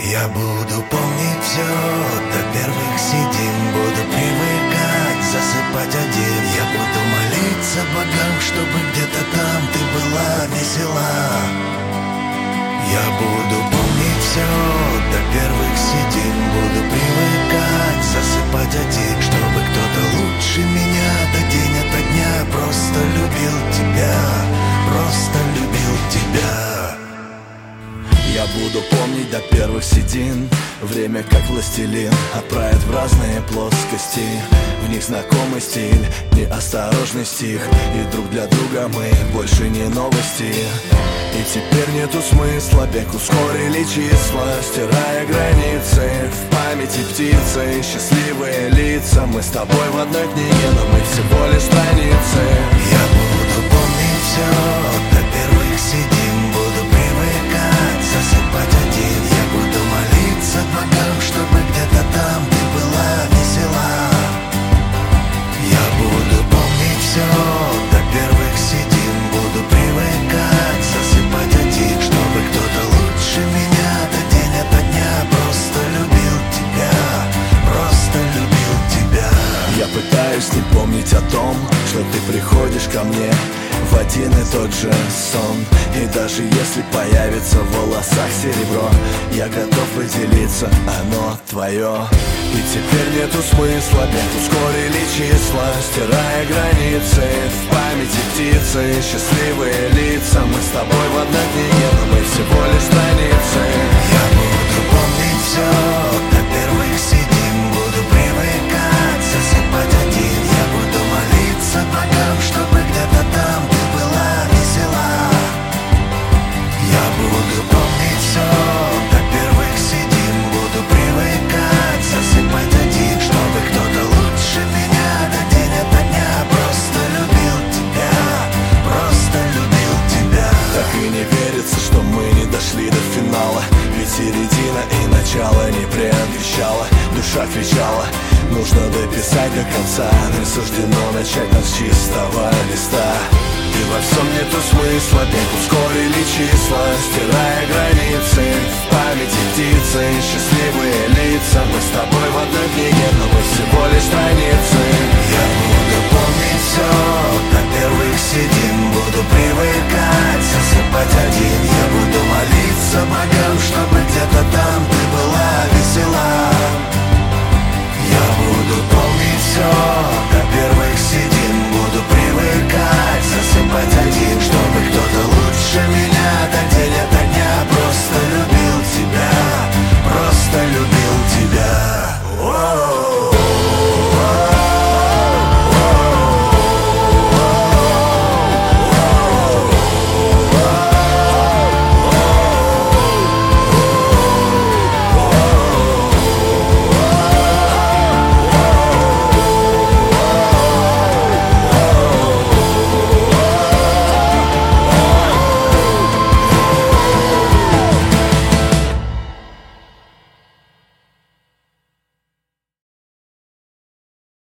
Я буду помнить все до первых седин, буду привыкать засыпать один. Я буду молиться богам, чтобы где-то там ты была весела. Я буду помнить все до первых седин, буду привыкать засыпать один, чтобы кто-то лучше меня до день ото дня просто любил тебя, просто любил тебя. Я буду помнить до первых седин. Время как властелин отправит в разные плоскости. В них знакомый стиль, неосторожный стих. И друг для друга мы больше не новости. И теперь нету смысла, бег ускорили числа, стирая границы, в памяти птицы, счастливые лица. Мы с тобой в одной книге, но мы всего лишь страницы. Я буду помнить все до первых седин, буду привыкать засыпать один. Я буду молиться богам, чтобы где-то там ты была весела. Я буду помнить все до первых седин, буду привыкать засыпать один, чтобы кто-то лучше меня до день ото дня просто любил тебя, просто любил тебя. Я пытаюсь не помнить о том, что ты приходишь ко мне в один и тот же сон. И даже если появится в волосах серебро, я готов поделиться, оно твое. И теперь нету смысла, бег ускорили числа, стирая границы, в памяти птицы, счастливые лица. Мы с тобой в одной книге, но мы всего лишь страницы. Я буду помнить все до первых седин, буду привыкать засыпать один. Я буду молиться богам, чтобы где-то там ты была весела. Я буду помнить все до первых седин, буду привыкать засыпать один, чтобы кто-то лучше меня до день ото дня просто любил тебя, просто любил тебя. Так и не верится, что мы не дошли до финала. Ведь середина и начало не предвещало. Душа кричала, нужно дописать до конца. Не суждено начать нас с чистого листа. И во всем нету смысла, бег ускорили числа, стирая границы, в памяти птицы, счастливые лица. Мы с тобой в одной книге, но мы всего лишь страницы. Я буду помнить все до первых седин, буду привыкать засыпать один. Я буду молиться богам, чтобы